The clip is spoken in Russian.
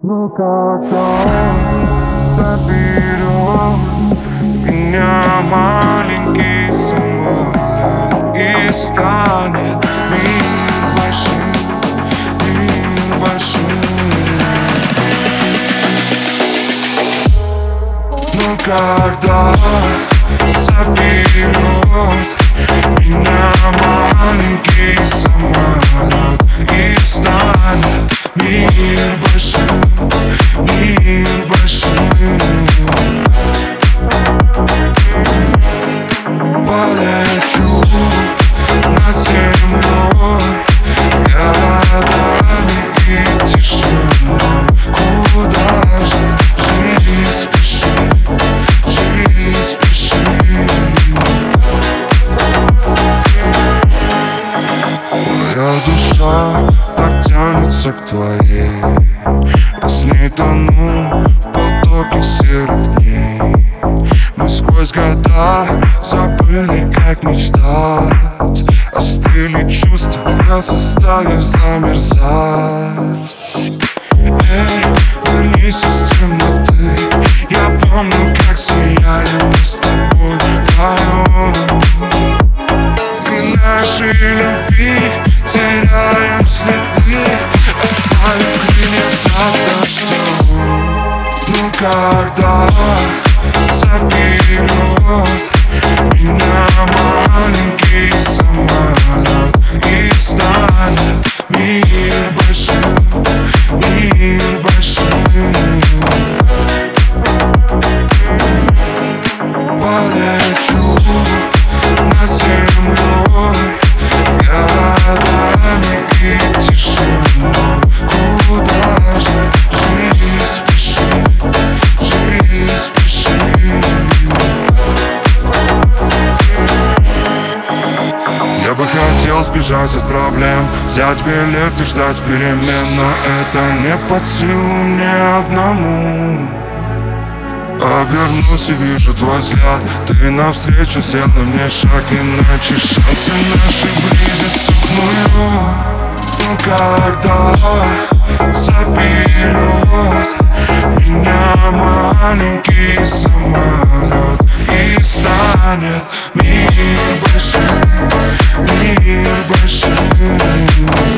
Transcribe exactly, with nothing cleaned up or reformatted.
Ну когда заберет меня маленький самолет и станет мир большим, мир большим. Ну когда заберет меня маленький самолет и станет мир большим, мир большим. Полечу над землей, городами и тишиной. Куда же жизнь спешит, жизнь спешит. Моя душа так тянется к твоей, я с ней тону в потоке серых дней. Мы сквозь года забыли, как мечтать, остыли чувства, нас оставив замерзать. Эй, вернись из темноты, я помню, как сияли мы с тобой вдвоем. И нашей любви теряем следы, оставив крылья над дождем. Ну когда заберет меня маленький самолет и станет мир большим, мир большим. Полечу над землей, городами и тишиной. Куда же жизнь спешит, жизнь спешит. Я бы хотел сбежать от проблем, взять билет и ждать перемен, но это не под силу мне одному. Обернусь и вижу твой взгляд, ты навстречу, сделай мне шаг, иначе шансы наши близятся к нулю. Ну когда заберет меня маленький самолет и станет мир большим, мир большим.